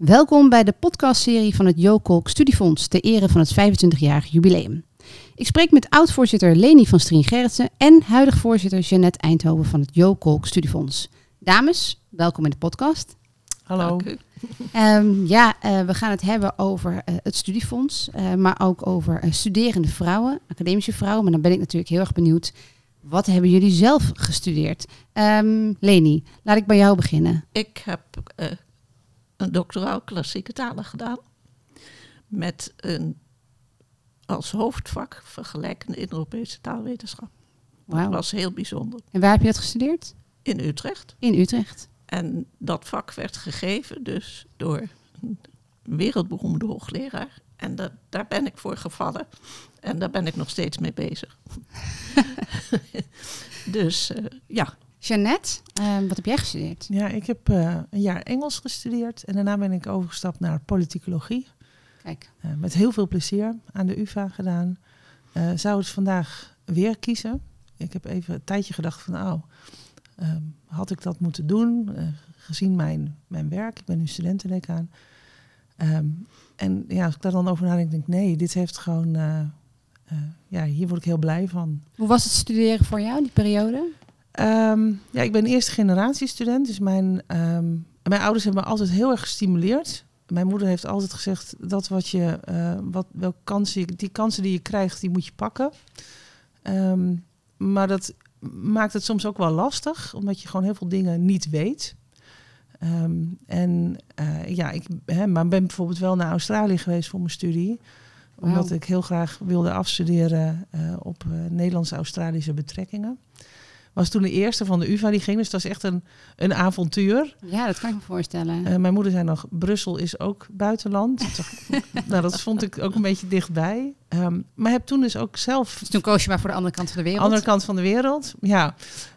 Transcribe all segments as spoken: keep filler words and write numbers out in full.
Welkom bij de podcastserie van het Jo Kolk Studiefonds ter ere van het vijfentwintigjarig jubileum. Ik spreek met oud-voorzitter Leni van Strien Gerritsen en huidig voorzitter Jeannette Eindhoven van het Jo Kolk Studiefonds. Dames, welkom in de podcast. Hallo. Um, ja, uh, we gaan het hebben over uh, het studiefonds, uh, maar ook over uh, studerende vrouwen, academische vrouwen. Maar dan ben ik natuurlijk heel erg benieuwd, wat hebben jullie zelf gestudeerd? Um, Leni, laat ik bij jou beginnen. Ik heb uh, een doctoraal klassieke talen gedaan met een als hoofdvak vergelijkende Indo-Europese taalwetenschap. Dat Wauw. was heel bijzonder. En waar heb je dat gestudeerd? In Utrecht. In Utrecht. En dat vak werd gegeven dus door een wereldberoemde hoogleraar. En dat, daar ben ik voor gevallen. En daar ben ik nog steeds mee bezig. dus uh, ja. Jeannette, uh, wat heb jij gestudeerd? Ja, ik heb uh, een jaar Engels gestudeerd. En daarna ben ik overgestapt naar politicologie. Kijk. Uh, met heel veel plezier aan de U vA gedaan. Uh, zou het vandaag weer kiezen. Ik heb even een tijdje gedacht van, oh, um, had ik dat moeten doen? Uh, gezien mijn, mijn werk. Ik ben nu studentendecaan. Um, en ja, als ik daar dan over nadenk, denk ik, nee, dit heeft gewoon, uh, uh, ja, hier word ik heel blij van. Hoe was het studeren voor jou, die periode? Um, ja, ik ben eerste generatie student. Dus mijn, um, mijn ouders hebben me altijd heel erg gestimuleerd. Mijn moeder heeft altijd gezegd dat wat je, uh, wat, welke kansen, die kansen die je krijgt, die moet je pakken. Um, maar dat maakt het soms ook wel lastig, omdat je gewoon heel veel dingen niet weet. Um, en uh, ja, ik hè, maar ben bijvoorbeeld wel naar Australië geweest voor mijn studie. Omdat wow. ik heel graag wilde afstuderen uh, op uh, Nederlandse-Australische betrekkingen. Was toen de eerste van de U vA die ging, dus dat is echt een, een avontuur. Ja, dat kan ik me voorstellen. Uh, mijn moeder zei nog, Brussel is ook buitenland. Nou, dat vond ik ook een beetje dichtbij. Um, maar heb toen dus ook zelf... Dus toen koos je maar voor de andere kant van de wereld? Andere kant van de wereld, ja.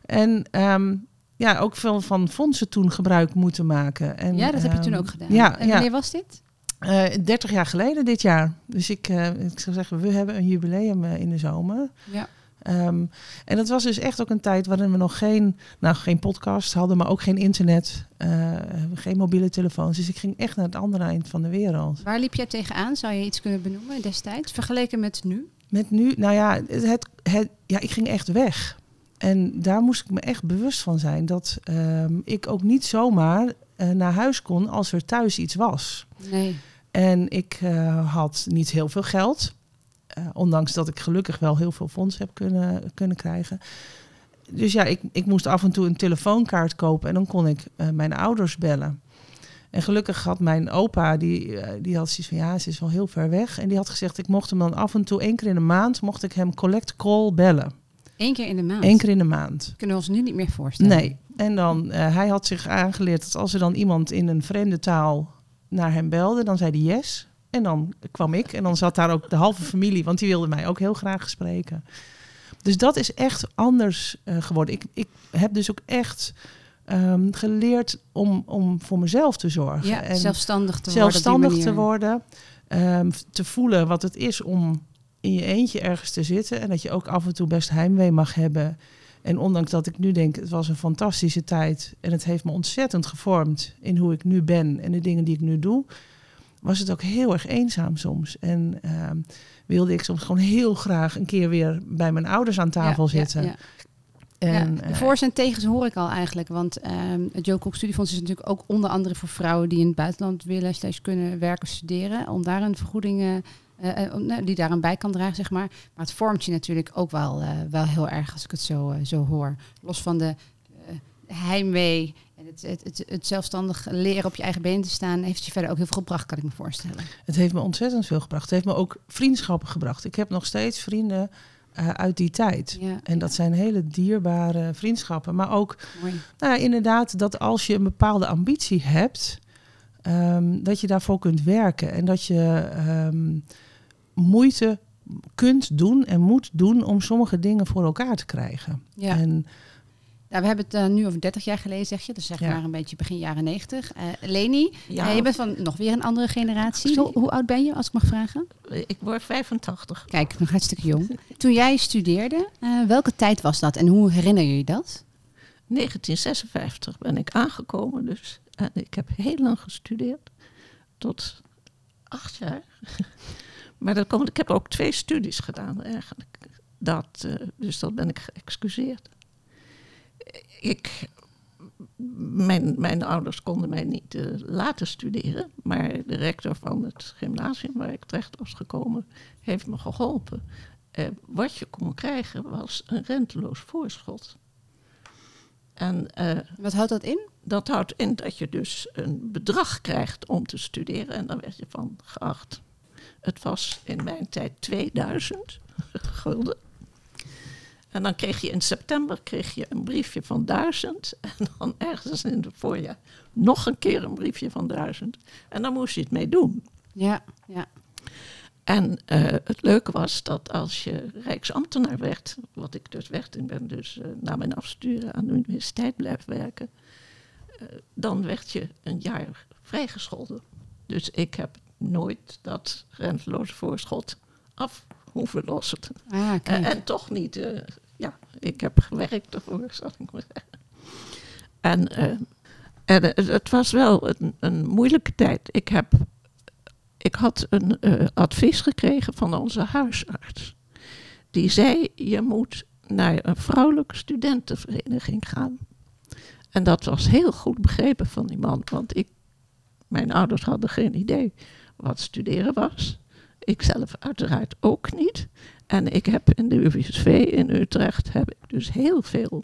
En um, ja, ook veel van fondsen toen gebruik moeten maken. En, ja, dat heb je um, toen ook gedaan. Ja, en wanneer ja. was dit? Uh, dertig jaar geleden dit jaar. Dus ik, uh, ik zou zeggen, we hebben een jubileum uh, in de zomer. Ja. Um, en dat was dus echt ook een tijd waarin we nog geen, nou, geen podcast hadden, maar ook geen internet, uh, geen mobiele telefoons. Dus ik ging echt naar het andere eind van de wereld. Waar liep jij tegenaan? Zou je iets kunnen benoemen destijds, vergeleken met nu? Met nu, nou ja, het, het, ja, ik ging echt weg. En daar moest ik me echt bewust van zijn dat um, ik ook niet zomaar uh, naar huis kon als er thuis iets was. Nee. En ik uh, had niet heel veel geld. Uh, ondanks dat ik gelukkig wel heel veel fonds heb kunnen, kunnen krijgen. Dus ja, ik, ik moest af en toe een telefoonkaart kopen en dan kon ik uh, mijn ouders bellen. En gelukkig had mijn opa, die, uh, die had zoiets van, ja, ze is wel heel ver weg. En die had gezegd, ik mocht hem dan af en toe, één keer in de maand, mocht ik hem collect call bellen. Eén keer in de maand? Eén keer in de maand. Kunnen we ons nu niet meer voorstellen. Nee. En dan, uh, hij had zich aangeleerd dat als er dan iemand in een vreemde taal naar hem belde, dan zei hij yes. En dan kwam ik en dan zat daar ook de halve familie, want die wilde mij ook heel graag spreken. Dus dat is echt anders uh, geworden. Ik, ik heb dus ook echt um, geleerd om, om voor mezelf te zorgen. Ja, en zelfstandig te zelfstandig worden. Zelfstandig te worden. Um, te voelen wat het is om in je eentje ergens te zitten. En dat je ook af en toe best heimwee mag hebben. En ondanks dat ik nu denk, het was een fantastische tijd. En het heeft me ontzettend gevormd in hoe ik nu ben en de dingen die ik nu doe. Was het ook heel erg eenzaam soms. En uh, wilde ik soms gewoon heel graag een keer weer bij mijn ouders aan tafel ja, zitten. Ja, ja. En, ja, de voor's en tegens hoor ik al eigenlijk. Want um, het Jo Kolk Studiefonds is natuurlijk ook onder andere voor vrouwen die in het buitenland willen steeds kunnen werken, studeren. Om daar een vergoeding, uh, uh, die daar een bij kan dragen, zeg maar. Maar het vormt je natuurlijk ook wel, uh, wel heel erg als ik het zo, uh, zo hoor. Los van de uh, heimwee en het, het, het, het zelfstandig leren op je eigen benen te staan, heeft het je verder ook heel veel gebracht, kan ik me voorstellen. Het heeft me ontzettend veel gebracht. Het heeft me ook vriendschappen gebracht. Ik heb nog steeds vrienden uh, uit die tijd. Ja, en dat ja. zijn hele dierbare vriendschappen. Maar ook, nou ja, inderdaad, dat als je een bepaalde ambitie hebt, um, dat je daarvoor kunt werken. En dat je um, moeite kunt doen en moet doen om sommige dingen voor elkaar te krijgen. Ja. En Nou, we hebben het uh, nu over dertig jaar geleden, zeg je. Dus zeg ja. maar een beetje begin jaren negentig. Uh, Leni, ja. uh, je bent van nog weer een andere generatie. Hoe, hoe oud ben je, als ik mag vragen? Ik word vijfentachtig. Kijk, nog hartstikke jong. Toen jij studeerde, uh, welke tijd was dat en hoe herinner je je dat? negentien zesenvijftig ben ik aangekomen dus. En ik heb heel lang gestudeerd. tot acht jaar. Maar dat komt, ik heb ook twee studies gedaan eigenlijk. Dat, uh, dus dat ben ik geëxcuseerd. Ik, mijn, mijn ouders konden mij niet uh, laten studeren. Maar de rector van het gymnasium waar ik terecht was gekomen heeft me geholpen. Uh, wat je kon krijgen was een renteloos voorschot. En, uh, wat houdt dat in? Dat houdt in dat je dus een bedrag krijgt om te studeren. En dan werd je van geacht. Het was in mijn tijd tweeduizend gulden. En dan kreeg je in september kreeg je een briefje van duizend. En dan ergens in het voorjaar nog een keer een briefje van duizend. En dan moest je het mee doen. Ja, ja. En uh, het leuke was dat als je rijksambtenaar werd, wat ik dus werd, ik ben dus uh, na mijn afsturen aan de universiteit blijven werken, uh, dan werd je een jaar vrijgescholden. Dus ik heb nooit dat renteloze voorschot af hoeven lossen. Ah, uh, en toch niet, uh, ja, ik heb gewerkt ervoor, zal ik maar zeggen. En, uh, en uh, het was wel een, een moeilijke tijd. Ik heb... Ik had een uh, advies gekregen van onze huisarts. Die zei, je moet naar een vrouwelijke studentenvereniging gaan. En dat was heel goed begrepen van die man. Want ik, mijn ouders hadden geen idee wat studeren was. Ik zelf uiteraard ook niet. En ik heb in de U V S V in Utrecht heb ik dus heel veel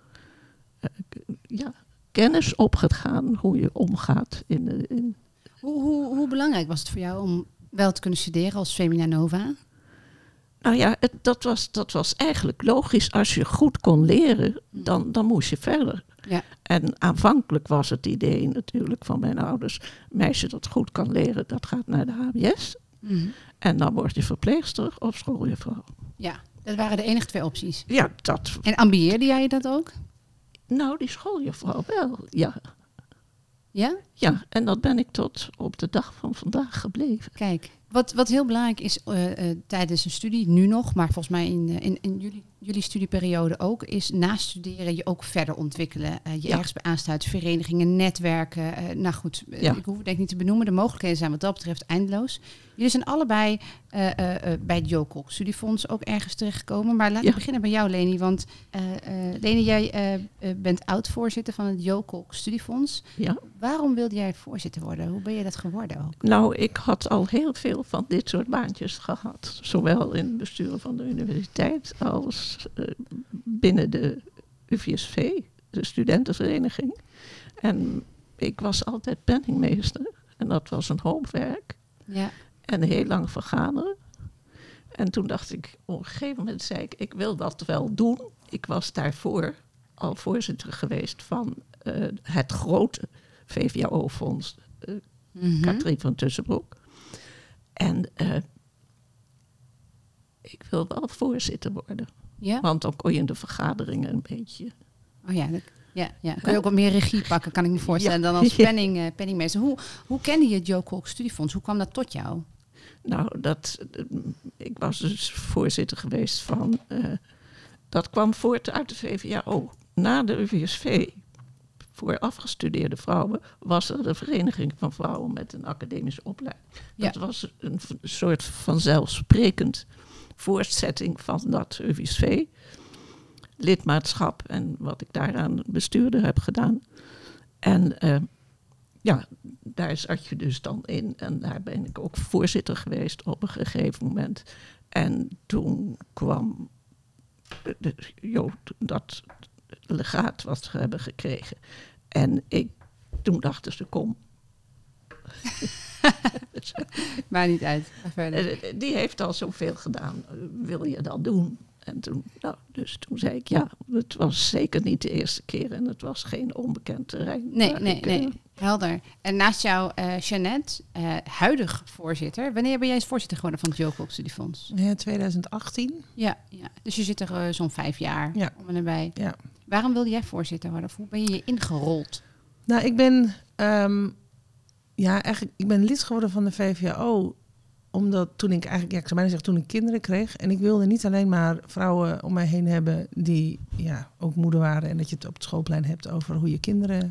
uh, ja, kennis opgedaan hoe je omgaat in de... In, Hoe, hoe, hoe belangrijk was het voor jou om wel te kunnen studeren als Femina Nova? Nou ja, het, dat, was, dat was eigenlijk logisch. Als je goed kon leren, dan, dan moest je verder. Ja. En aanvankelijk was het idee natuurlijk van mijn ouders, meisje dat goed kan leren, dat gaat naar de H B S. Mm-hmm. En dan word je verpleegster of schooljuffrouw. Ja, dat waren de enige twee opties. Ja, dat... En ambieerde jij dat ook? Nou, die schooljuffrouw wel, ja. Ja? Ja, en dat ben ik tot op de dag van vandaag gebleven. Kijk, wat, wat heel belangrijk is uh, uh, tijdens een studie, nu nog, maar volgens mij in, uh, in, in jullie, jullie studieperiode ook, is na studeren je ook verder ontwikkelen. Uh, je ja. ergens bij aansluiten, verenigingen, netwerken. Uh, nou goed, uh, ja. ik hoef het denk ik niet te benoemen. De mogelijkheden zijn wat dat betreft eindeloos. Jullie zijn allebei uh, uh, uh, bij het Jo Cox Studiefonds ook ergens terechtgekomen. Maar laten we ja. beginnen bij jou, Leni. Want uh, uh, Leni, jij uh, uh, bent oud-voorzitter van het Jo Cox Studiefonds. Ja. Waarom wilde jij voorzitter worden? Hoe ben je dat geworden ook? Nou, ik had al heel veel van dit soort baantjes gehad. Zowel in het bestuur van de universiteit als uh, binnen de U V S V, de studentenvereniging. En ik was altijd penningmeester. En dat was een hoop werk. Ja. En heel lang vergaderen. En toen dacht ik, op een gegeven moment zei ik, ik wil dat wel doen. Ik was daarvoor al voorzitter geweest van uh, het grote V V O fonds, uh, mm-hmm. Katrien van Tussenbroek. En uh, ik wil wel voorzitter worden. Ja? Want dan kon je in de vergaderingen een beetje... Oh ja, dat, ja, ja. Kun je ook wat meer regie pakken, kan ik me voorstellen, ja. dan als penning, uh, penningmeester. Hoe, hoe kende je het Jo Cox Studiefonds? Hoe kwam dat tot jou? Nou, dat, ik was dus voorzitter geweest van... Uh, dat kwam voort uit de V V O. Na de U V S V, voor afgestudeerde vrouwen, was er de Vereniging van Vrouwen met een academische opleiding. Ja. Dat was een soort vanzelfsprekend voortzetting van dat U V S V. Lidmaatschap en wat ik daaraan bestuurder heb gedaan. En uh, ja, daar zat je dus dan in. En daar ben ik ook voorzitter geweest op een gegeven moment. En toen kwam de, de, jo, dat legaat wat we hebben gekregen. En ik, toen dachten ze, kom. Maar niet uit. Verder. Die heeft al zoveel gedaan. Wil je dat doen? En toen, nou, dus toen zei ik ja, het was zeker niet de eerste keer en het was geen onbekend terrein. Nee, nee, ik, nee. Uh, Helder. En naast jou, uh, Jeannette, uh, huidig voorzitter. Wanneer ben jij voorzitter geworden van het Jo Cox Studiefonds? Ja, twintig achttien. Ja, ja, dus je zit er uh, zo'n vijf jaar ja. om en nabij. Ja. Waarom wilde jij voorzitter worden? Of hoe ben je je ingerold? Nou, ik ben, um, ja, eigenlijk, ik ben lid geworden van de V V O omdat toen ik eigenlijk, ja, ik zou bijna zeggen, toen ik kinderen kreeg. En ik wilde niet alleen maar vrouwen om mij heen hebben die ja, ook moeder waren. En dat je het op het schoolplein hebt over hoe je kinderen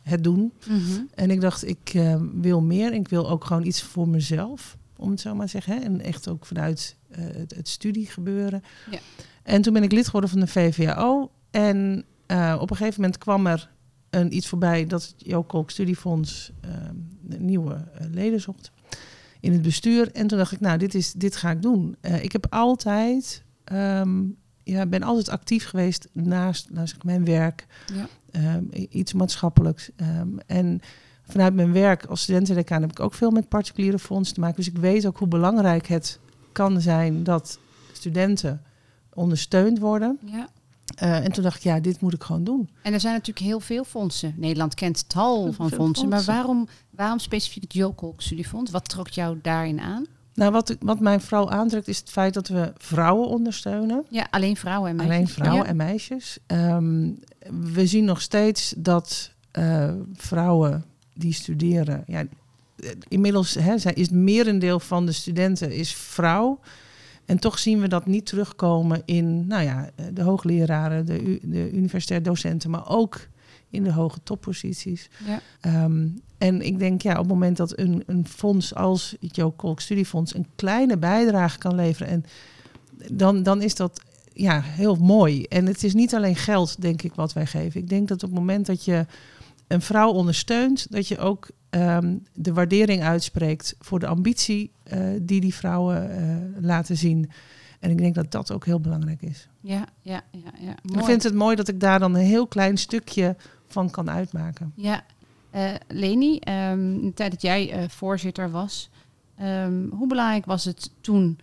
het doen. Mm-hmm. En ik dacht, ik uh, wil meer. Ik wil ook gewoon iets voor mezelf, om het zo maar te zeggen. Hè? En echt ook vanuit uh, het, het studie gebeuren. Ja. En toen ben ik lid geworden van de V V A O. En uh, op een gegeven moment kwam er een, iets voorbij dat het Jo Kolk Studiefonds uh, nieuwe uh, leden zocht in het bestuur. En toen dacht ik, nou, dit, is, dit ga ik doen. Uh, ik heb altijd, um, ja, ben altijd actief geweest naast, naast mijn werk. Ja. Um, iets maatschappelijks. Um, en vanuit mijn werk als studentendecaan heb ik ook veel met particuliere fondsen te maken. Dus ik weet ook hoe belangrijk het kan zijn dat studenten ondersteund worden. Ja. Uh, en toen dacht ik, ja, dit moet ik gewoon doen. En er zijn natuurlijk heel veel fondsen. Nederland kent tal van fondsen. fondsen. Maar waarom, waarom specifiek het Jo Kolk Studiefonds? Wat trok jou daarin aan? Nou, wat, wat mij vooral aantrekt is het feit dat we vrouwen ondersteunen. Ja, alleen vrouwen en meisjes. Alleen vrouwen ja. en meisjes. Um, we zien nog steeds dat uh, vrouwen die studeren... Ja, inmiddels hè, is het merendeel van de studenten is vrouw. En toch zien we dat niet terugkomen in nou ja, de hoogleraren, de, u, de universitair docenten, maar ook in de hoge topposities. Ja. Um, en ik denk, ja, op het moment dat een, een fonds als het Jo Kolk Studiefonds een kleine bijdrage kan leveren, en dan, dan is dat ja, heel mooi. En het is niet alleen geld, denk ik, wat wij geven. Ik denk dat op het moment dat je een vrouw ondersteunt, dat je ook um, de waardering uitspreekt voor de ambitie uh, die die vrouwen uh, laten zien. En ik denk dat dat ook heel belangrijk is. Ja, ja, ja, ja. Mooi. Ik vind het mooi dat ik daar dan een heel klein stukje van kan uitmaken. Ja, uh, Leni, um, in de tijd dat jij uh, voorzitter was, um, hoe belangrijk was het toen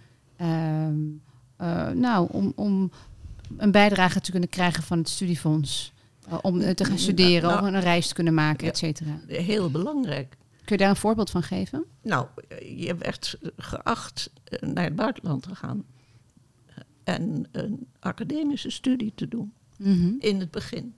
um, uh, nou, om, om een bijdrage te kunnen krijgen van het studiefonds? Uh, om uh, te gaan studeren, nou, om een reis te kunnen maken, ja, et cetera. Heel belangrijk. Kun je daar een voorbeeld van geven? Nou, je werd geacht naar het buitenland te gaan en een academische studie te doen. Mm-hmm. In het begin.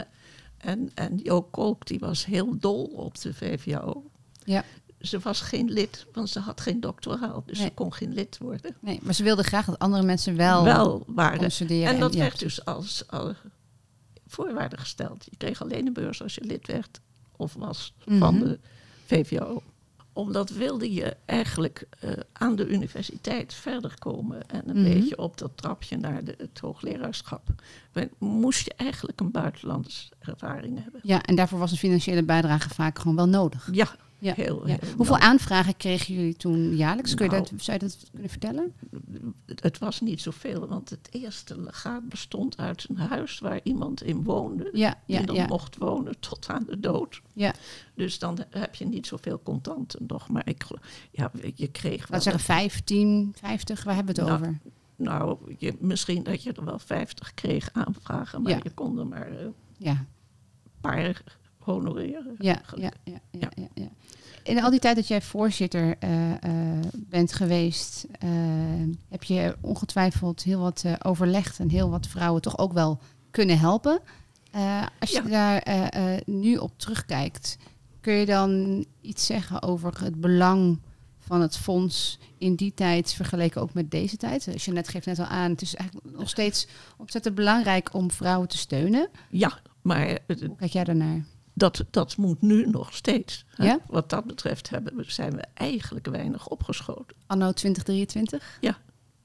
En, en Jo Kolk, die was heel dol op de V V A O. Ja. Ze was geen lid, want ze had geen doctoraal. Dus Nee. ze kon geen lid worden. Nee, maar ze wilde graag dat andere mensen wel, wel waren. studeren. En dat ja. werd dus als, als voorwaarde gesteld. Je kreeg alleen een beurs als je lid werd of was Mm-hmm. van de V V A O. Omdat wilde je eigenlijk uh, aan de universiteit verder komen en een Mm-hmm. beetje op dat trapje naar de, het hoogleraarschap. Maar moest je eigenlijk een buitenlandse ervaring hebben. Ja, en daarvoor was een financiële bijdrage vaak gewoon wel nodig. Ja, Ja. heel, Ja. heel Hoeveel nou, aanvragen kregen jullie toen jaarlijks? Kun je Nou, dat, zou je dat kunnen vertellen? Het was niet zoveel, want het eerste legaat bestond uit een huis waar iemand in woonde. Ja, ja, die dan ja. mocht wonen tot aan de dood. Ja. Dus dan heb je niet zoveel contanten nog. Maar ik, ja, je kreeg wel... Laten we zeggen vijftien, vijftig, waar hebben we het Nou, over? Nou, je, misschien dat je er wel vijftig kreeg aanvragen, maar Ja. je kon er maar een Ja, paar honoreren. ja, ja, ja, ja, ja, ja. In al die tijd dat jij voorzitter uh, uh, bent geweest, uh, heb je ongetwijfeld heel wat uh, overlegd en heel wat vrouwen toch ook wel kunnen helpen. Uh, als je Ja. daar uh, uh, nu op terugkijkt, kun je dan iets zeggen over het belang van het fonds in die tijd vergeleken ook met deze tijd? Als je net geeft net al aan, het is eigenlijk nog steeds ontzettend belangrijk om vrouwen te steunen. Ja, maar het- Hoe kijk jij daarnaar? dat, dat moet nu nog steeds. Hè? Ja? Wat dat betreft hebben we, zijn we eigenlijk weinig opgeschoten. Anno twintig drieëntwintig? Ja.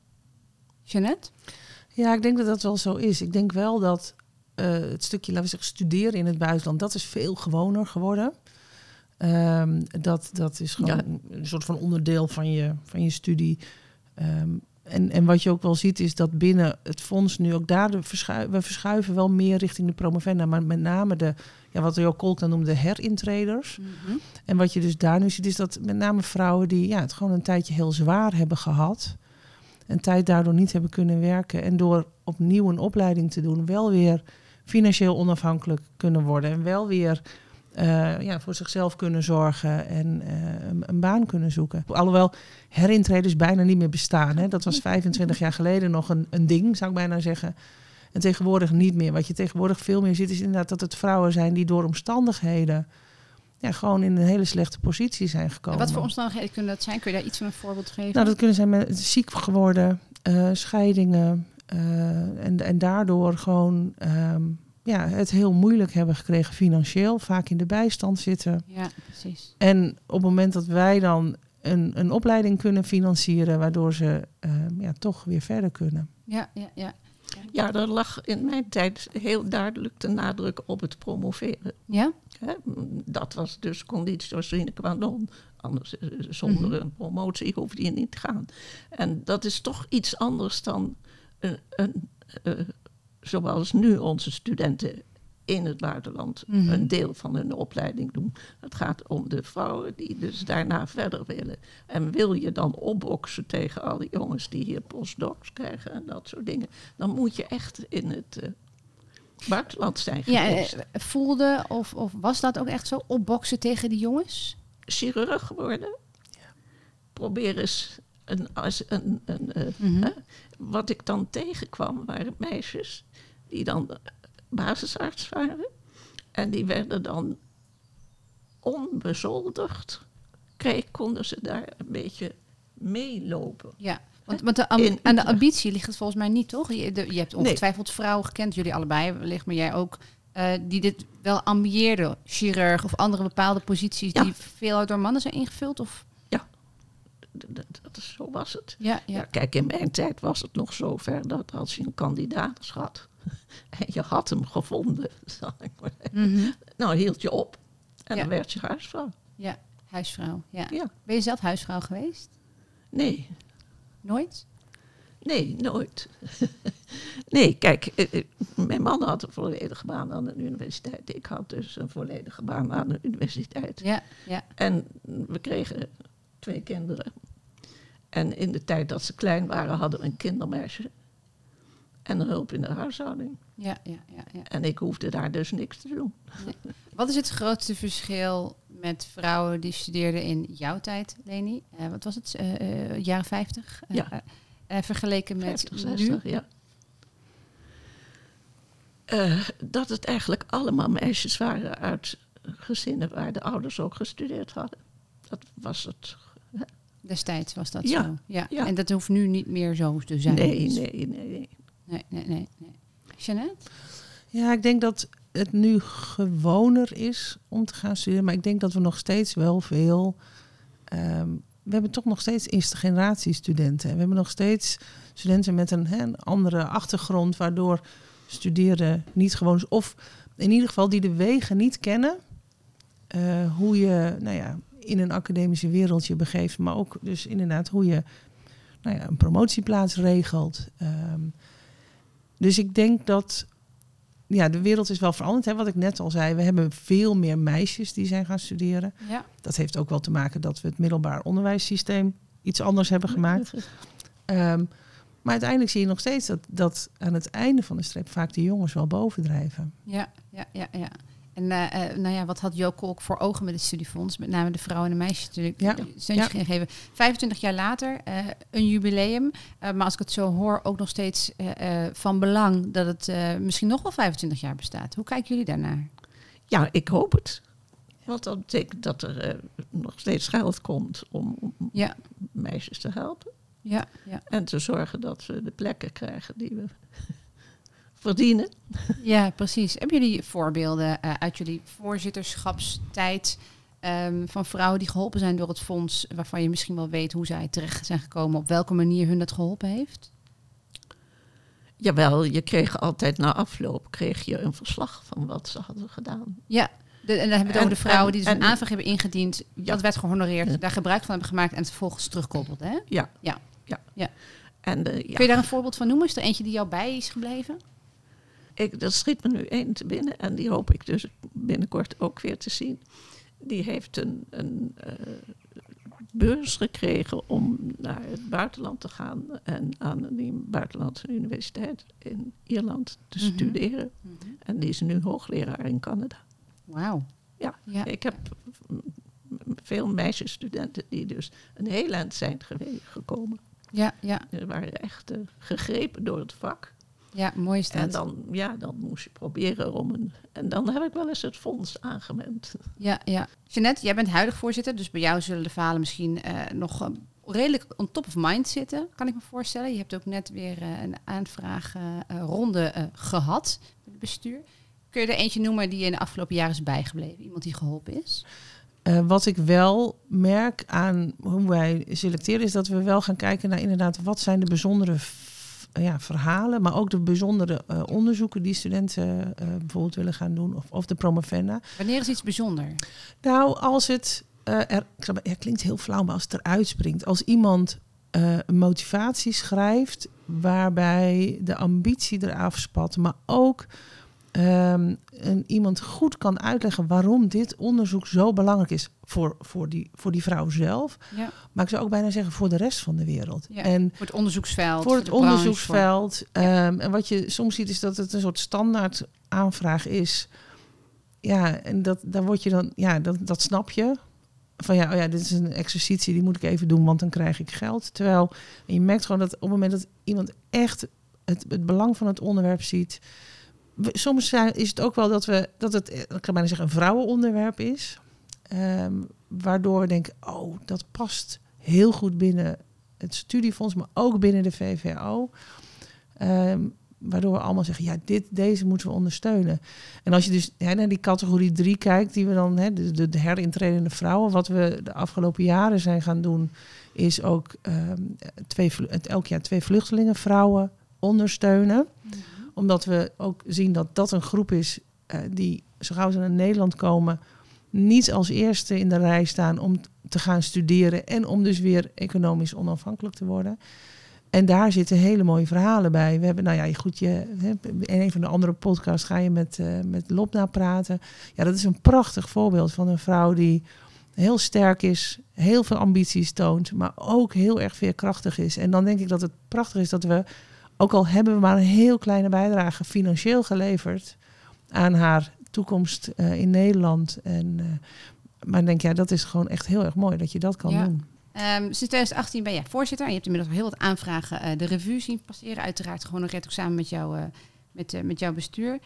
Jeanette? Ja, ik denk dat dat wel zo is. Ik denk wel dat uh, het stukje, laten we zeggen, studeren in het buitenland, dat is veel gewoner geworden. Um, dat, dat is gewoon Ja. een soort van onderdeel van je, van je studie. Um, en, en wat je ook wel ziet is dat binnen het fonds nu ook daar, de verschu- we verschuiven wel meer richting de promovenda, maar met name de, ja, wat Jo Kolk dan noemde, de herintreders. Mm-hmm. En wat je dus daar nu ziet is dat met name vrouwen die ja, het gewoon een tijdje heel zwaar hebben gehad, een tijd daardoor niet hebben kunnen werken en door opnieuw een opleiding te doen wel weer financieel onafhankelijk kunnen worden en wel weer uh, ja, voor zichzelf kunnen zorgen en uh, een, een baan kunnen zoeken. Alhoewel herintreders bijna niet meer bestaan. Hè. Dat was vijfentwintig jaar geleden nog een, een ding, zou ik bijna zeggen. En tegenwoordig niet meer. Wat je tegenwoordig veel meer ziet is inderdaad dat het vrouwen zijn die door omstandigheden ja, gewoon in een hele slechte positie zijn gekomen. En wat voor omstandigheden kunnen dat zijn? Kun je daar iets van een voorbeeld geven? Nou, dat kunnen zijn met ziek geworden, uh, scheidingen uh, en, en daardoor gewoon um, ja, het heel moeilijk hebben gekregen financieel. Vaak in de bijstand zitten. Ja, precies. En op het moment dat wij dan een, een opleiding kunnen financieren, waardoor ze uh, ja, toch weer verder kunnen. Ja, ja, ja. Ja, er lag in mijn tijd heel duidelijk de nadruk op het promoveren. Ja? Hè? Dat was dus conditio sine qua non. Anders, zonder mm-hmm. een promotie hoefde je niet te gaan. En dat is toch iets anders dan een, een, uh, zoals nu onze studenten in het buitenland mm-hmm. een deel van hun opleiding doen. Het gaat om de vrouwen die dus daarna verder willen. En wil je dan opboksen tegen al die jongens die hier postdocs krijgen en dat soort dingen, dan moet je echt in het uh, buitenland zijn geweest. Ja, voelde of, of was dat ook echt zo, opboksen tegen die jongens? Chirurg worden. Ja. Probeer eens een... Als een, een uh, mm-hmm. hè? Wat ik dan tegenkwam waren meisjes die dan basisarts waren. En die werden dan onbezoldigd. Kreeg, konden ze daar een beetje meelopen. Ja, want, want de am- aan de ambitie ligt het volgens mij niet, toch? Je, de, je hebt ongetwijfeld nee. vrouwen gekend, jullie allebei, wellicht, maar jij ook, uh, die dit wel ambieerden. Chirurg of andere bepaalde posities ja. die veel door mannen zijn ingevuld? Of? Ja, dat, dat is, zo was het. Ja, ja. Ja, kijk, in mijn tijd was het nog zover dat als je een kandidaat had en je had hem gevonden, zal ik maar zeggen. Mm-hmm. Nou, hield je op en ja. dan werd je huisvrouw. Ja, huisvrouw. Ja. Ja. Ben je zelf huisvrouw geweest? Nee. Nooit? Nee, nooit. Nee, kijk, eh, mijn man had een volledige baan aan de universiteit. Ik had dus een volledige baan aan de universiteit. Ja, ja. En we kregen twee kinderen. En in de tijd dat ze klein waren, hadden we een kindermeisje. En een hulp in de huishouding. Ja, ja, ja, ja. En ik hoefde daar dus niks te doen. Nee. Wat is het grootste verschil met vrouwen die studeerden in jouw tijd, Leni? Uh, wat was het? Uh, uh, jaren vijftig? Uh, ja. Uh, uh, vergeleken met vijftig, zestig, nu? Ja. Uh, dat het eigenlijk allemaal meisjes waren uit gezinnen waar de ouders ook gestudeerd hadden. Dat was het. Hè? Destijds was dat ja. zo. Ja. Ja. En dat hoeft nu niet meer zo te zijn. Nee, nee, nee, nee. Nee, nee, nee. nee. Jeanette? Ja, ik denk dat het nu gewoner is om te gaan studeren. Maar ik denk dat we nog steeds wel veel... Um, we hebben toch nog steeds eerste generatie studenten. We hebben nog steeds studenten met een, hè, een andere achtergrond, waardoor studeren niet gewoon is. Of in ieder geval die de wegen niet kennen. Uh, hoe je nou ja, in een academische wereld je begeeft. Maar ook dus inderdaad hoe je nou ja, een promotieplaats regelt. Um, dus ik denk dat... Ja, de wereld is wel veranderd. Hè? Wat ik net al zei, we hebben veel meer meisjes die zijn gaan studeren. Ja. Dat heeft ook wel te maken dat we het middelbaar onderwijssysteem iets anders hebben gemaakt. Um, maar uiteindelijk zie je nog steeds dat, dat aan het einde van de streep vaak de jongens wel bovendrijven. Ja, ja, ja, ja. En uh, uh, nou ja, wat had Jo Kolk voor ogen met het studiefonds? Met name de vrouwen en de meisjes natuurlijk ja. steuntjes ja. ging geven. vijfentwintig jaar later, uh, een jubileum. Uh, maar als ik het zo hoor, ook nog steeds uh, uh, van belang dat het uh, misschien nog wel vijfentwintig jaar bestaat. Hoe kijken jullie daarnaar? Ja, ik hoop het. Want dat betekent dat er uh, nog steeds geld komt om, om ja. meisjes te helpen. Ja, ja. En te zorgen dat ze de plekken krijgen die we verdienen. Ja, precies. Hebben jullie voorbeelden uh, uit jullie voorzitterschapstijd um, van vrouwen die geholpen zijn door het fonds, waarvan je misschien wel weet hoe zij terecht zijn gekomen, op welke manier hun dat geholpen heeft? Jawel, je kreeg altijd na afloop kreeg je een verslag van wat ze hadden gedaan. Ja, de, en dan hebben we het over de vrouwen die dus en, een aanvraag hebben ingediend. Ja. Dat werd gehonoreerd, ja. daar gebruik van hebben gemaakt en het vervolgens terugkoppelde. Hè? Ja. Ja. ja. ja. En, uh, ja. Kun je daar een voorbeeld van noemen? Is er eentje die jou bij is gebleven? Ik, er schiet me nu één te binnen en die hoop ik dus binnenkort ook weer te zien. Die heeft een, een uh, beurs gekregen om naar het buitenland te gaan en aan een buitenlandse universiteit in Ierland te mm-hmm. studeren. Mm-hmm. En die is nu hoogleraar in Canada. Wauw. Ja, ja, ik heb veel meisjesstudenten die dus een heel eind zijn gekomen. Ja, ja. Ze waren echt uh, gegrepen door het vak. Ja, mooi is dat. En dan, ja, dan moest je proberen om een... En dan heb ik wel eens het fonds aangewend. Ja, ja. Jeanette, jij bent huidig voorzitter, dus bij jou zullen de verhalen misschien uh, nog uh, redelijk on top of mind zitten, kan ik me voorstellen. Je hebt ook net weer uh, een aanvraagronde uh, uh, gehad met het bestuur. kun je er eentje noemen die je in de afgelopen jaren is bijgebleven? Iemand die geholpen is? Uh, wat ik wel merk aan hoe wij selecteren, is dat we wel gaan kijken naar inderdaad wat zijn de bijzondere f- ja, verhalen, maar ook de bijzondere uh, onderzoeken die studenten uh, bijvoorbeeld willen gaan doen, of, of de promovenda. Wanneer is iets bijzonder? Nou, als het, uh, er, ik zal, het klinkt heel flauw, maar als het eruit springt. Als iemand uh, een motivatie schrijft waarbij de ambitie eraf spat, maar ook Um, en iemand goed kan uitleggen waarom dit onderzoek zo belangrijk is voor, voor, die, voor die vrouw zelf. Ja. Maar ik zou ook bijna zeggen voor de rest van de wereld. Ja, en voor het onderzoeksveld. Voor het voor onderzoeksveld. Voor... Ja. Um, en wat je soms ziet is dat het een soort standaard aanvraag is. Ja, en dat, daar word je dan, ja, dat, dat snap je. Van ja, oh ja, dit is een exercitie, die moet ik even doen, want dan krijg ik geld. Terwijl, en je merkt gewoon dat op het moment dat iemand echt het, het belang van het onderwerp ziet. Soms is het ook wel dat we dat het, ik kan bijna zeggen, een vrouwenonderwerp is. Um, waardoor we denken, oh, dat past heel goed binnen het studiefonds, maar ook binnen de V V O. Um, waardoor we allemaal zeggen, ja, dit, deze moeten we ondersteunen. En als je dus hè, naar die categorie drie kijkt, die we dan, hè, de, de, de herintredende vrouwen, wat we de afgelopen jaren zijn gaan doen, is ook um, twee, elk jaar twee vluchtelingenvrouwen ondersteunen. Mm-hmm. Omdat we ook zien dat dat een groep is uh, die, zo gauw ze naar Nederland komen, niet als eerste in de rij staan om te gaan studeren en om dus weer economisch onafhankelijk te worden. En daar zitten hele mooie verhalen bij. We hebben, nou ja, goed, je, hè, in een van de andere podcasts ga je met, uh, met Lopna praten. Ja, dat is een prachtig voorbeeld van een vrouw die heel sterk is, heel veel ambities toont, maar ook heel erg veerkrachtig is. En dan denk ik dat het prachtig is dat we, ook al hebben we maar een heel kleine bijdrage financieel geleverd aan haar toekomst uh, in Nederland. En, uh, maar ik denk, ja, dat is gewoon echt heel erg mooi dat je dat kan ja. doen. Um, sinds twintig achttien ben jij voorzitter en je hebt inmiddels heel wat aanvragen uh, de revue zien passeren. Uiteraard gewoon een red ook samen met, jou, uh, met, uh, met jouw bestuur.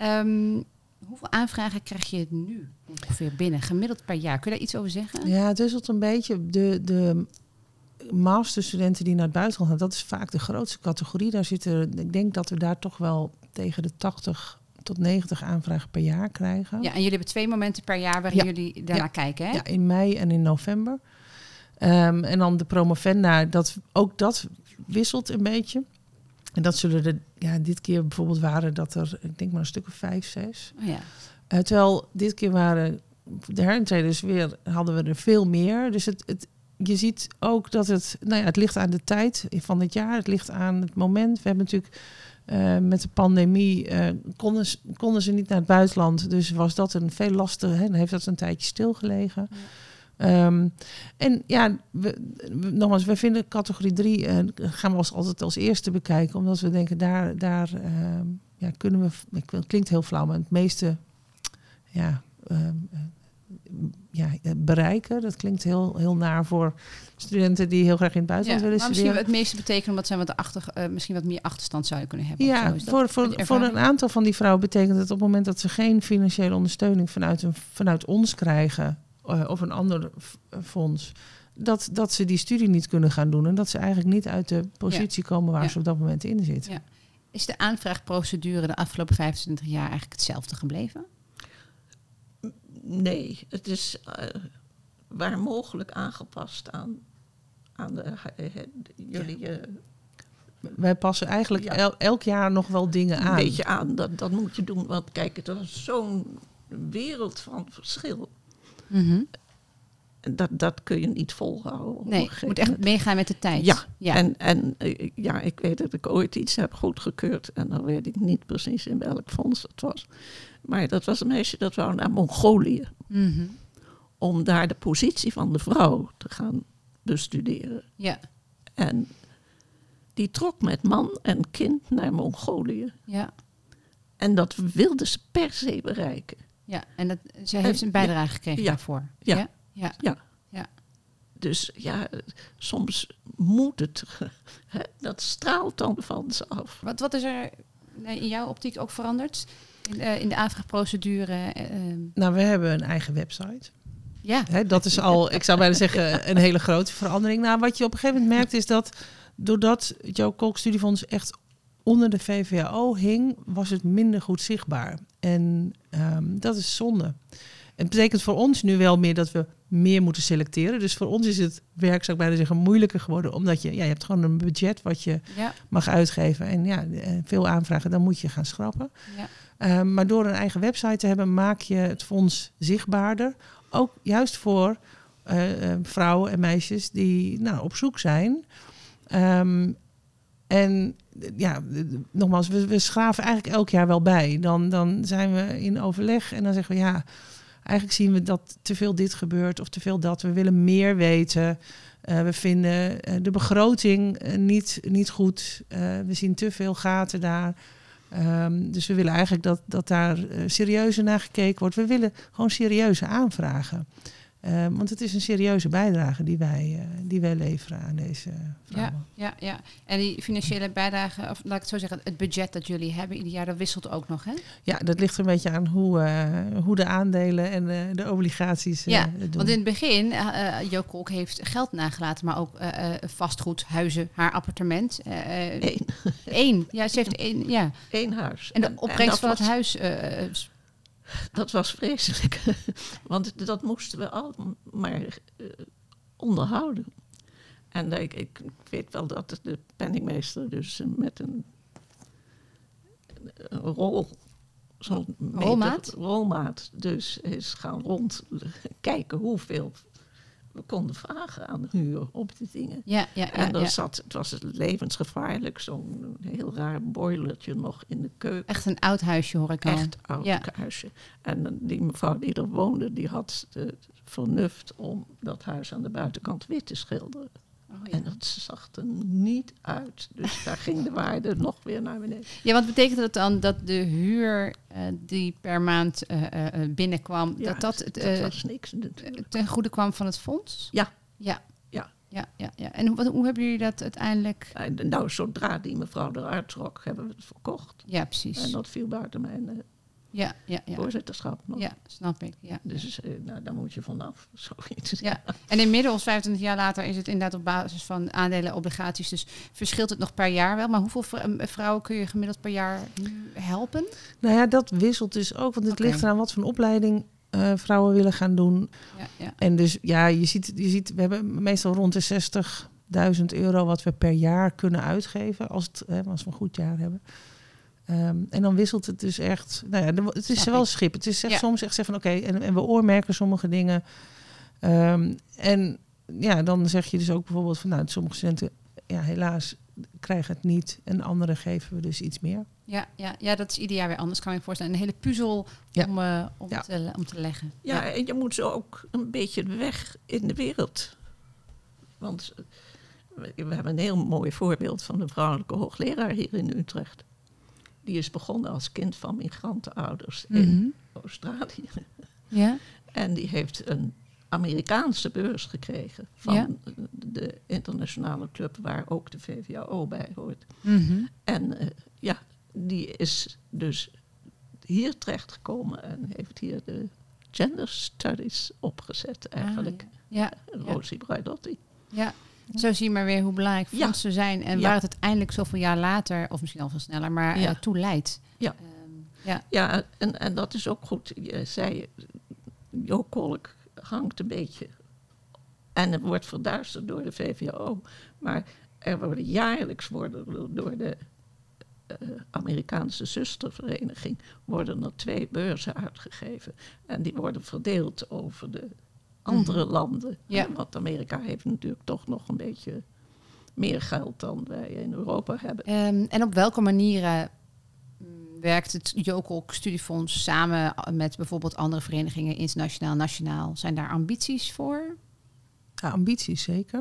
Um, hoeveel aanvragen krijg je nu ongeveer binnen, gemiddeld per jaar? Kun je daar iets over zeggen? Ja, het wisselt een beetje. De, de masterstudenten die naar het buitenland gaan, dat is vaak de grootste categorie. Daar zitten, ik denk dat we daar toch wel tegen de tachtig tot negentig aanvragen per jaar krijgen. Ja, en jullie hebben twee momenten per jaar waarin ja. jullie daarnaar ja. kijken, hè? Ja, in mei en in november. Um, en dan de promovenda, dat, ook dat wisselt een beetje. En dat zullen er, ja, dit keer bijvoorbeeld waren dat er, ik denk maar een stuk of vijf, zes. Oh ja. Uh, terwijl dit keer waren de herintreders weer, hadden we er veel meer. Dus het, het, je ziet ook dat het, nou ja, het ligt aan de tijd van het jaar. Het ligt aan het moment. We hebben natuurlijk uh, met de pandemie, uh, konden, konden ze niet naar het buitenland. Dus was dat een veel lastiger, hè, dan heeft dat een tijdje stilgelegen. Ja. Um, en ja, we, we, nogmaals, we vinden categorie drie uh, gaan we als, altijd als eerste bekijken. Omdat we denken, daar, daar uh, ja, kunnen we, het klinkt heel flauw, maar het meeste ja, uh, uh, ja, bereiken. Dat klinkt heel, heel naar voor studenten die heel graag in het buitenland ja, willen maar studeren. Misschien het meeste betekent omdat zij wat achter, uh, misschien wat meer achterstand zouden kunnen hebben. Ja, voor, voor, voor een aantal van die vrouwen betekent het op het moment dat ze geen financiële ondersteuning vanuit, een, vanuit ons krijgen, Uh, of een ander f- fonds, dat, dat ze die studie niet kunnen gaan doen en dat ze eigenlijk niet uit de positie ja. komen waar ja. ze op dat moment in zitten. Ja. Is de aanvraagprocedure de afgelopen vijfentwintig jaar eigenlijk hetzelfde gebleven? Nee, het is uh, waar mogelijk aangepast aan, aan de, uh, jullie... Uh, Wij passen eigenlijk ja. el, elk jaar nog wel dingen aan. Een beetje aan, dat, dat moet je doen, want kijk, het is zo'n wereld van verschil. Mm-hmm. Dat, dat kun je niet volhouden. Nee, je moet echt meegaan met de tijd. Ja, ja. En, en ja, ik weet dat ik ooit iets heb goedgekeurd. En dan weet ik niet precies in welk fonds het was. Maar dat was een meisje dat wou naar Mongolië. Mm-hmm. Om daar de positie van de vrouw te gaan bestuderen. Ja. En die trok met man en kind naar Mongolië. Ja. En dat wilde ze per se bereiken. Ja, en dat, zij heeft een bijdrage ja, gekregen ja, daarvoor. Ja, ja, ja, ja. ja. Dus ja, soms moet het, hè, dat straalt dan van ze af. Wat, wat is er in jouw optiek ook veranderd in, uh, in de aanvraagprocedure? Uh, nou, we hebben een eigen website. Ja. Hè, dat is al, ik zou bijna zeggen, een hele grote verandering. Nou, wat je op een gegeven moment merkt is dat doordat het Joop Kolk Studiefonds echt onder de V V A O hing, was het minder goed zichtbaar. En um, dat is zonde. Het betekent voor ons nu wel meer dat we meer moeten selecteren. Dus voor ons is het werk, zou ik bijna zeggen, moeilijker geworden. Omdat je, ja, je hebt gewoon een budget wat je ja. mag uitgeven. En ja, veel aanvragen, dan moet je gaan schrappen. Ja. Um, maar door een eigen website te hebben, maak je het fonds zichtbaarder. Ook juist voor uh, uh, vrouwen en meisjes die nou, op zoek zijn. Um, en ja, nogmaals, we, we schraven eigenlijk elk jaar wel bij. Dan, dan zijn we in overleg en dan zeggen we ja... Eigenlijk zien we dat te veel dit gebeurt of te veel dat. We willen meer weten. Uh, we vinden uh, de begroting uh, niet, niet goed. Uh, we zien te veel gaten daar. Um, dus we willen eigenlijk dat, dat daar uh, serieuzer naar gekeken wordt. We willen gewoon serieuze aanvragen. Uh, want het is een serieuze bijdrage die wij, uh, die wij leveren aan deze vrouwen. Ja, ja, ja, en die financiële bijdrage, of laat ik het zo zeggen, het budget dat jullie hebben ieder jaar, dat wisselt ook nog, hè? Ja, dat ligt er een beetje aan hoe, uh, hoe de aandelen en uh, de obligaties uh, ja, doen. Want in het begin, uh, Jo Kolk heeft geld nagelaten, maar ook uh, uh, vastgoed, huizen, haar appartement. Uh, Eén. Eén, ja, ze heeft één, ja. Eén huis. En de opbrengst en van was... het huis... Uh, Dat was vreselijk, want dat moesten we al maar uh, onderhouden. En uh, ik, ik weet wel dat de penningmeester dus uh, met een, een rol, zo'n rolmaat? rolmaat dus is gaan rondkijken hoeveel we konden vragen aan huur op die dingen. Ja, ja, ja, en dan ja. zat, het was levensgevaarlijk, zo'n heel raar boilertje nog in de keuken. Echt een oud huisje, hoor ik al. Echt oud ja. huisje. En die mevrouw die er woonde, die had het vernuft om dat huis aan de buitenkant wit te schilderen. Oh, ja. En dat zag er niet uit. Dus daar ging de waarde nog weer naar beneden. Ja, wat betekent dat dan dat de huur uh, die per maand uh, uh, binnenkwam, ja, dat dat, dat uh, was niks natuurlijk. ten goede kwam van het fonds? Ja. Ja. Ja. Ja, ja, ja. En hoe, hoe hebben jullie dat uiteindelijk... Nou, zodra die mevrouw eruit trok, hebben we het verkocht. Ja, precies. En dat viel buiten mijn uh, ja, ja, ja. voorzitterschap nog. Ja, snap ik. Ja. Dus uh, nou, daar moet je vanaf, zoiets. Ja. En inmiddels, vijfentwintig jaar later, is het inderdaad op basis van aandelen, obligaties. Dus verschilt het nog per jaar wel. Maar hoeveel vrouwen kun je gemiddeld per jaar nu helpen? Nou ja, dat wisselt dus ook. Want het okay. ligt eraan wat voor een opleiding uh, vrouwen willen gaan doen. Ja, ja. En dus ja, je ziet, je ziet, we hebben meestal rond de zestigduizend euro wat we per jaar kunnen uitgeven. Als, het, hè, als we een goed jaar hebben. Um, en dan wisselt het dus echt. Nou ja, het is wel schip. Het is echt ja. soms echt zeggen van oké, okay, en, en we oormerken sommige dingen. Um, en ja, dan zeg je dus ook bijvoorbeeld van nou, sommige studenten, ja, helaas krijgen het niet. En anderen geven we dus iets meer. Ja, ja, ja, dat is ieder jaar weer anders, kan ik me voorstellen. Een hele puzzel ja. om, uh, om, ja. te, om te leggen. Ja, ja, en je moet zo ook een beetje weg in de wereld. Want we hebben een heel mooi voorbeeld van een vrouwelijke hoogleraar hier in Utrecht. Die is begonnen als kind van migrantenouders mm-hmm. in Australië. Ja. En die heeft een Amerikaanse beurs gekregen van ja. de internationale club waar ook de V V A O bij hoort. Mm-hmm. En uh, ja, die is dus hier terechtgekomen en heeft hier de gender studies opgezet eigenlijk. Ah, ja. Ja. Rosie ja. Braidotti. Ja. Zo zie je maar weer hoe belangrijk fondsen ja. zijn en ja. waar het uiteindelijk zoveel jaar later, of misschien al veel sneller, maar ja. uh, toe leidt. Ja, um, ja. ja en, en dat is ook goed. Je zei, Jo Kolk hangt een beetje en het wordt verduisterd door de V V A O. Maar er worden jaarlijks worden door de uh, Amerikaanse zustervereniging worden er twee beurzen uitgegeven. En die worden verdeeld over de andere mm-hmm. landen. Ja. Want Amerika heeft natuurlijk toch nog een beetje meer geld dan wij in Europa hebben. Um, en op welke manieren werkt het Jo Kolk Studiefonds samen met bijvoorbeeld andere verenigingen, internationaal, nationaal? Zijn daar ambities voor? Ja, ambities zeker.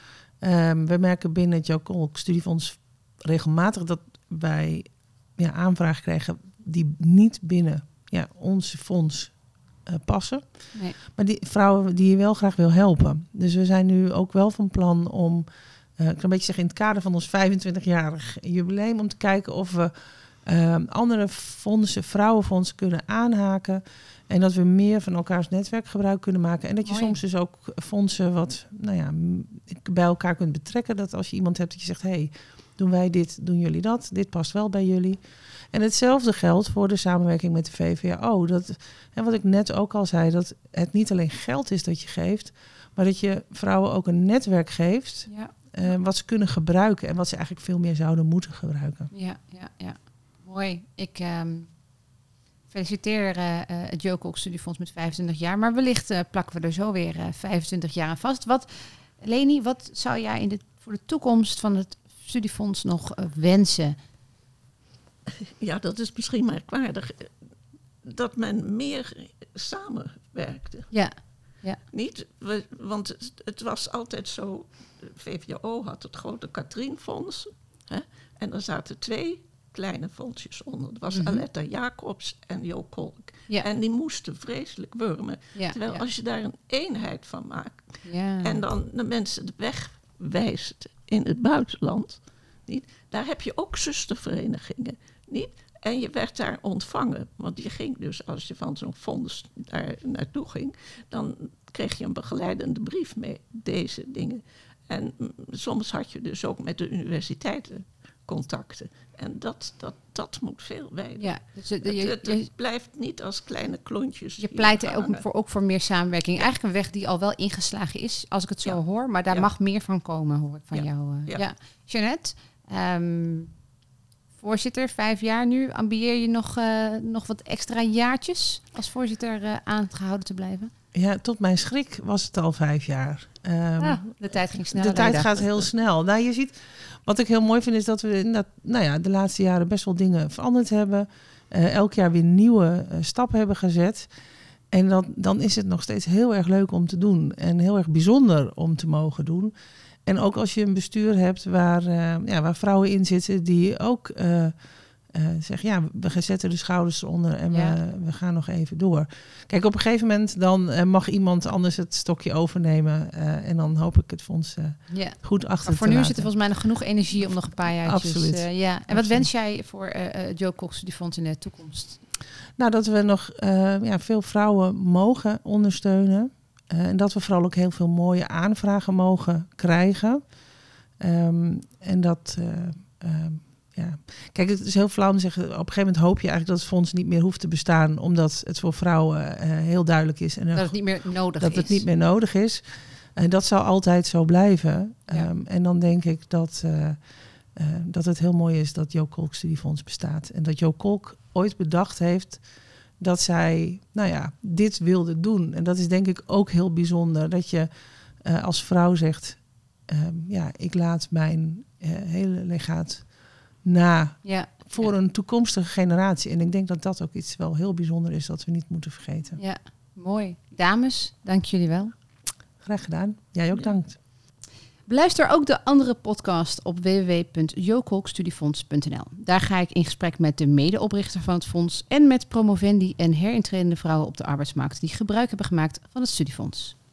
Um, we merken binnen het Jo Kolk Studiefonds regelmatig dat wij ja, aanvragen krijgen die niet binnen ja, ons fonds uh, passen. Nee. Maar die vrouwen die je wel graag wil helpen. Dus we zijn nu ook wel van plan om, uh, ik kan een beetje zeggen in het kader van ons vijfentwintigjarig jubileum, om te kijken of we uh, andere fondsen, vrouwenfondsen kunnen aanhaken. En dat we meer van elkaars netwerk gebruik kunnen maken. En dat je Mooi. soms dus ook fondsen wat nou ja, bij elkaar kunt betrekken. Dat als je iemand hebt dat je zegt, hé, hey, doen wij dit, doen jullie dat. Dit past wel bij jullie. En hetzelfde geldt voor de samenwerking met de V V A O. Dat, en wat ik net ook al zei, dat het niet alleen geld is dat je geeft, maar dat je vrouwen ook een netwerk geeft, Ja. uh, wat ze kunnen gebruiken en wat ze eigenlijk veel meer zouden moeten gebruiken. Ja, ja, ja. Mooi. Ik um, feliciteer uh, uh, het Jo Kolk Studiefonds met vijfentwintig jaar, maar wellicht uh, plakken we er zo weer uh, vijfentwintig jaar aan vast. Wat, Leni, wat zou jij in de, voor de toekomst van het studiefonds nog uh, wensen? Ja, dat is misschien merkwaardig. Dat men meer samenwerkte. Ja. Ja. Niet, we, want het, het was altijd zo, de V V O had het grote Katrienfonds. Hè, en er zaten twee kleine fondsjes onder. Dat was mm-hmm. Aletta Jacobs en Jo Kolk. Ja. En die moesten vreselijk wurmen. Ja, Terwijl ja. als je daar een eenheid van maakt ja. en dan de mensen de weg wijst in het buitenland, niet, daar heb je ook zusterverenigingen. Niet? En je werd daar ontvangen. Want je ging dus, als je van zo'n fonds daar naartoe ging, dan kreeg je een begeleidende brief mee, deze dingen. En mm, soms had je dus ook met de universiteiten contacten. En dat, dat, dat moet veel wijder. Ja, dus het, je, het, het, het blijft niet als kleine klontjes. Je pleit ook voor, ook voor meer samenwerking. Ja. Eigenlijk een weg die al wel ingeslagen is, als ik het zo ja. hoor. Maar daar ja. mag meer van komen, hoor ik van ja. jou. Uh, ja. ja. Jeanette, um, voorzitter, vijf jaar nu. Ambieer je nog, uh, nog wat extra jaartjes als voorzitter uh, aangehouden te blijven? Ja, tot mijn schrik was het al vijf jaar. Um, ah, de tijd ging snel. De tijd gaat heel snel. Nou, je ziet, wat ik heel mooi vind is dat we in dat, nou ja, de laatste jaren best wel dingen veranderd hebben. Uh, elk jaar weer nieuwe uh, stappen hebben gezet. En dat, dan is het nog steeds heel erg leuk om te doen. En heel erg bijzonder om te mogen doen. En ook als je een bestuur hebt waar, uh, ja, waar vrouwen in zitten die ook uh, uh, zeggen, ja, we zetten de schouders eronder en ja. we, we gaan nog even door. Kijk, op een gegeven moment dan uh, mag iemand anders het stokje overnemen. Uh, en dan hoop ik het fonds uh, ja. goed achter maar voor te nu laten. zit er volgens mij nog genoeg energie om nog een paar jaar. Absoluut. Uh, ja. En Absoluut. Wat wens jij voor uh, het Jo Kolk Studiefonds in de toekomst? Nou, dat we nog uh, ja, veel vrouwen mogen ondersteunen. Uh, en dat we vooral ook heel veel mooie aanvragen mogen krijgen. Um, en dat, uh, uh, ja. Kijk, het is heel flauw om te zeggen, op een gegeven moment hoop je eigenlijk dat het fonds niet meer hoeft te bestaan, omdat het voor vrouwen uh, heel duidelijk is. En dat het niet meer nodig dat is. het niet meer nodig is. En dat zal altijd zo blijven. Ja. Um, en dan denk ik dat, uh, uh, dat het heel mooi is dat Jo Kolk Studiefonds bestaat. En dat Jo Kolk ooit bedacht heeft dat zij, nou ja, dit wilde doen. En dat is denk ik ook heel bijzonder. Dat je uh, als vrouw zegt, um, ja, ik laat mijn uh, hele legaat na ja, voor ja. een toekomstige generatie. En ik denk dat dat ook iets wel heel bijzonder is dat we niet moeten vergeten. Ja, mooi. Dames, dank jullie wel. Graag gedaan. Jij ook, ja. dankt. Beluister ook de andere podcast op w w w punt jo kolk studiefonds punt n l. Daar ga ik in gesprek met de medeoprichter van het fonds en met promovendi en herintredende vrouwen op de arbeidsmarkt die gebruik hebben gemaakt van het studiefonds.